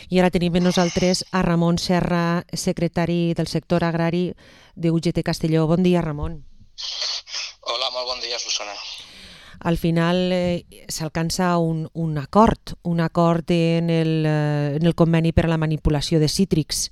I ara tenim amb nosaltres a Ramon Serra, secretari del sector agrari de UGT Castelló. Bon dia, Ramon. Hola, molt bon dia, Susana. Al final s'alcança un acord en el conveni per a la manipulació de cítrics.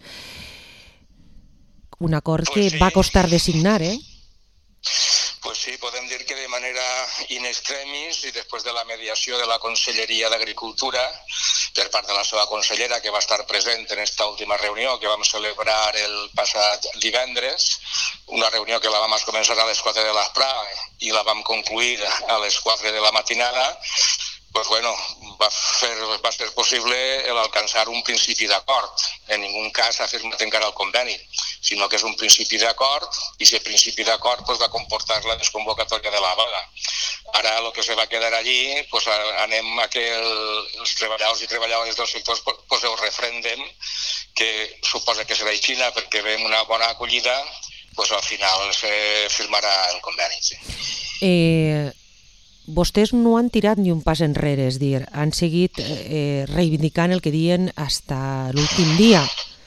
Un acord que va costar de signar, Pues sí, podem dir que de manera in extremis i després de la mediació de la Conselleria d'Agricultura per part de la seva consellera, que va estar present en aquesta última reunió que vam celebrar el passat divendres, una reunió que la vam començar a les 4 de l'esprà i la vam concluir a les 4 de la matinada, pues bueno, va ser possible alcançar un principi d'acord. En ningú cas ha firmat encara el conveni, sinó que és un principi d'acord i aquest principi d'acord va comportar la desconvocatòria de la vaga. Ara el que se va quedar allí, anem a que els treballadors i treballadores dels sectors ho refrenden, que suposa que serà així perquè veiem una bona acollida, al final se firmarà el conveni. Sí. Vostès no han tirat ni un pas enrere, és dir, han seguit reivindicant el que diuen fins a l'últim dia.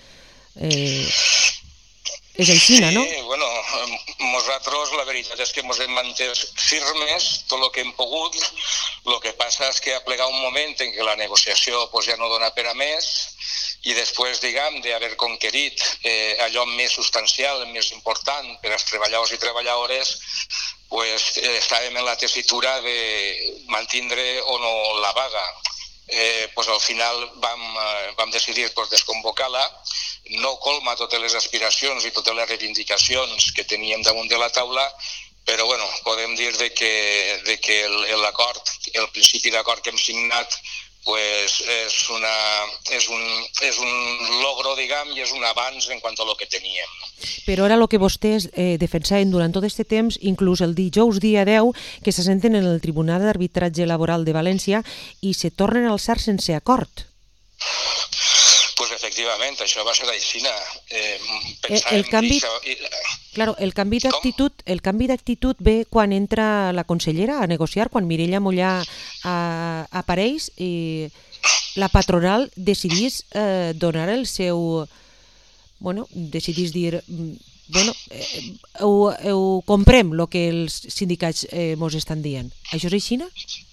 És així, no? Sí, bueno, nosaltres la veritat és que ens hem mantès firmes tot el que hem pogut. El que passa és que ha plegat un moment en què la negociació ja no dona per a més i després, d'haver conquerit allò més substancial, més important per als treballadors i treballadores, estàvem en la tessitura de mantindre o no la vaga. Al final vam decidir desconvocar-la. No colma totes les aspiracions i totes les reivindicacions que teníem damunt de la taula, però podem dir que l'acord, el principi d'acord que hem signat és un logro, i és un avanç en quant a lo que teníem. Però ara el que vostès defensaven durant tot aquest temps, inclús el dijous dia 10, que se senten en el Tribunal d'Arbitratge Laboral de València i se tornen a alçar sense acord. Pues efectivament, això va ser així. El canvi d'actitud ve quan entra la consellera a negociar, quan Mireia Mollà apareix i la patronal decidís donar el seu... decidís dir... ho comprem, el que els sindicats ens estan dient. Això és així?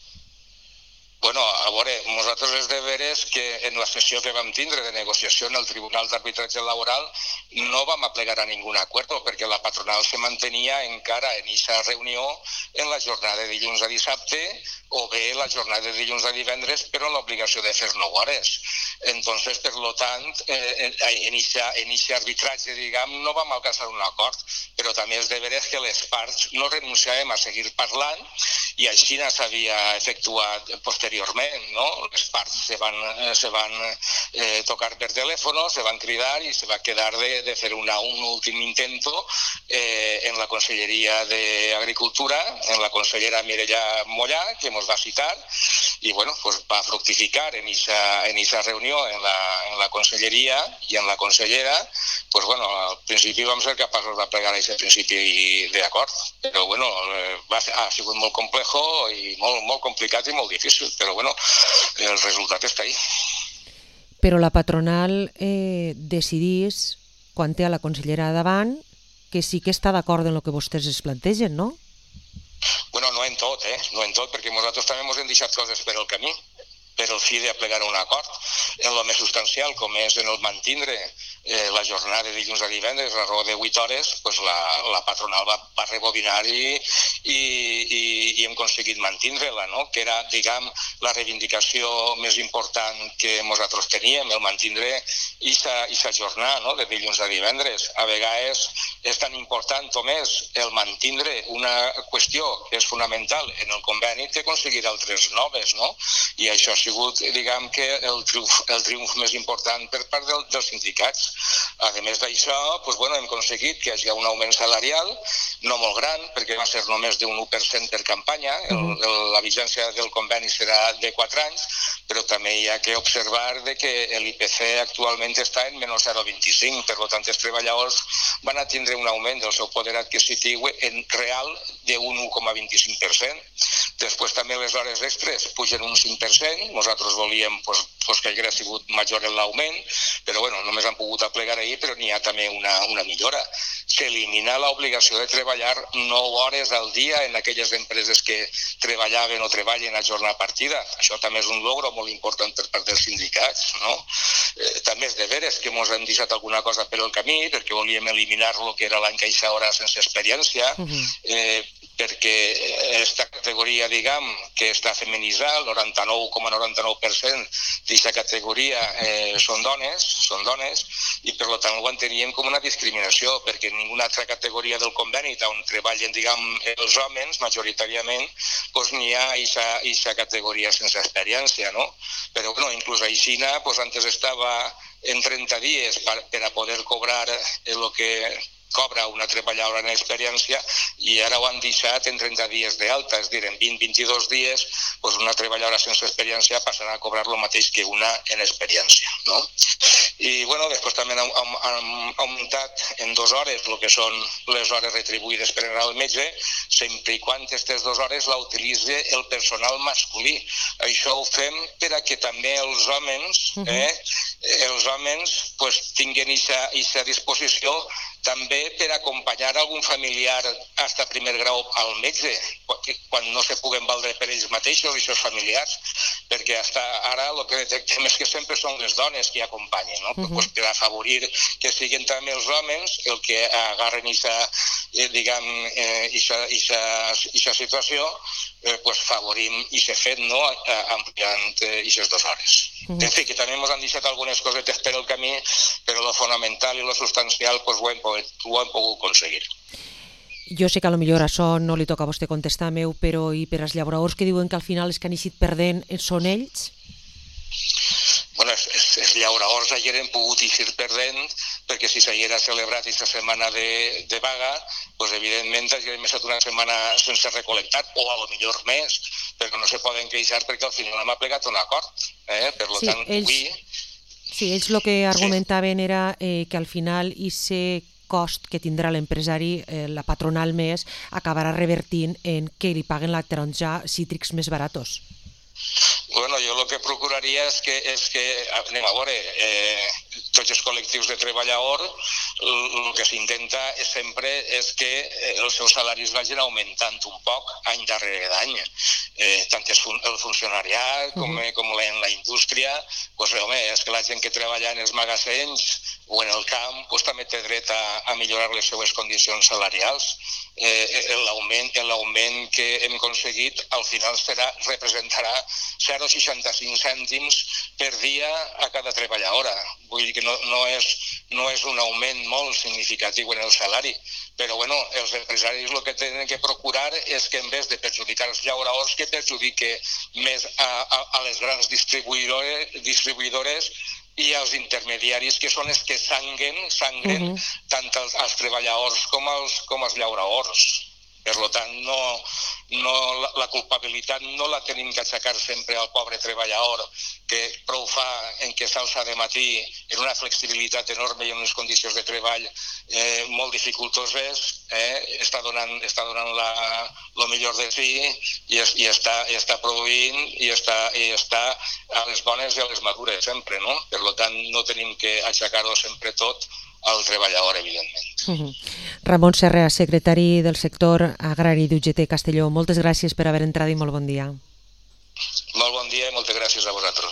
A veure, nosaltres és de veres que en la sessió que vam tindre de negociació en el Tribunal d'Arbitratge Laboral no vam aplegar a ningú acord perquè la patronal se mantenia encara en aquesta reunió en la jornada de dilluns a dissabte o bé la jornada de dilluns a divendres, però amb l'obligació de fer 9 hores. Entonces, per lo tant, en aquest arbitratge, no vam alcançar un acord, però també és de veres que les parts no renunciàvem a seguir parlant i així s'havia efectuat posteriorment, no? Les parts se van tocar per telèfon, se van cridar i se va quedar de fer un últim intento en la Conselleria d'Agricultura, en la consellera Mireia Mollà, que ens va citar, i va fructificar en aquesta reunió en la conselleria i en la consellera. Al principi vam ser capaços de plegar aquest principi d'acord, però ha sigut molt complex i molt complicat i molt difícil, però el resultat està ahí. Però la patronal decidís, quan té a la consellera davant, que sí que està d'acord en el que vostès es plantegen, no? No en tot, perquè nosaltres també ens hem deixat coses per el camí, per el fi d'aplegar un acord. En el més substancial, com és en el mantindre la jornada de dilluns a divendres, a raó de 8 hores, la patronal va rebobinar i hem aconseguit mantindre-la, no? Que era, la reivindicació més important que nosaltres teníem, el mantindre aquesta jornada de dilluns a divendres. A vegades és tan important o més el mantindre una qüestió que és fonamental en el conveni que aconseguir altres noves, no? I això ha sigut, que el triomf més important per part dels sindicats. A més d'això, hem aconseguit que hi hagi un augment salarial, no molt gran, perquè va ser només d'un 1% per campanya. La vigència del conveni serà de 4 anys, però també hi ha que observar que l'IPC actualment està en menys 0,25, per tant els treballadors van a tindre un augment del seu poder adquisitiu en real d'un 1,25%. Després també les hores extres pugen un 5%, nosaltres volíem que hagués sigut major l'augment, però bueno, només han pogut aplegar ahir, però n'hi ha també una millora. S'elimina l'obligació de treballar 9 hores al dia en aquelles empreses que treballaven o treballen a jornada partida. Això també és un logro molt important per part dels sindicats, no? També és de veres que ens hem deixat alguna cosa per el camí, perquè volíem eliminar el que era l'encaixadora sense experiència, perquè aquesta categoria, diguem, que està feminitzada, el 99,99% d'aquesta categoria són dones, i per tant ho enteníem com una discriminació, perquè en ninguna altra categoria del conveni on treballen, diguem, els homes, majoritàriament, doncs n'hi ha aquesta categoria sense experiència, no? Però, bueno, inclús així, antes estava en 30 dies per a poder cobrar el que cobra una treballadora en experiència, i ara ho han deixat en 30 dies d'alta, és a dir, en 20-22 dies una treballadora sense experiència passarà a cobrar el mateix que una en experiència, no? I bueno, després també han augmentat en 2 hores el que són les hores retribuïdes per anar al metge, sempre i quan aquestes 2 hores la utilitzi el personal masculí. Això ho fem per a que també els homes tinguin aquesta disposició també per acompanyar algun familiar fins a primer grau al metge, quan no se puguen valdre per ells mateixos i seus familiars, perquè fins ara el que detectem és que sempre són les dones que acompanyen, no? Per afavorir que siguin també els homes el que agarren aquesta situació, favorim aquest fet, ampliant aquestes 2 hores. En fi, que també ens han deixat algunes cosetes per el camí, però lo fonamental i lo substancial ho hem pogut aconseguir. Jo sé que potser això no li toca a vostè contestar, però i per als llaboradors que diuen que al final els que han eixit perdent són ells? Bueno, els llauradors ayer han pogut eixir perdent, perquè si s'haguera celebrat aquesta setmana de vaga, evidentment haguem estat una setmana sense recol·lectar, o a lo millor més, però no se poden queixar perquè al final hem aplegat un acord. Per tant, avui... Sí, ells el que argumentaven era que al final aquest cost que tindrà l'empresari, la patronal més, acabarà revertint en que li paguen la taronja cítrics més baratos. Bueno, jo el que procuraria és que anem a veure, tots els col·lectius de treballadors, el que s'intenta sempre és que els seus salaris vagin augmentant un poc any darrere d'any. Tant el funcionariat com en la indústria, és que la gent que treballa en els magatzems o en el camp també té dret a millorar les seues condicions salarials. L'augment que hem aconseguit al final representarà 0,65 cèntims per dia a cada treballadora. Vull dir que no és un augment molt significatiu en el salari, però els empresaris el que tenen que procurar és que en vez de perjudicar els llauradors, que perjudique més a les grans distribuïdores i als intermediaris, que són els que sangren tant als treballadors com als llauradors. Per tant, la culpabilitat no la tenim que aixecar sempre al pobre treballador, que prou fa en què s'alça de matí en una flexibilitat enorme i en unes condicions de treball molt dificultoses, està donant el millor de si i està produint i està a les bones i a les madures sempre, no? Per tant, no tenim que aixecar-ho sempre tot al treballador, evidentment. Ramon Serra, secretari del sector agrari d'UGT Castelló, moltes gràcies per haver entrat i molt bon dia. Molt bon dia i moltes gràcies a vosaltres.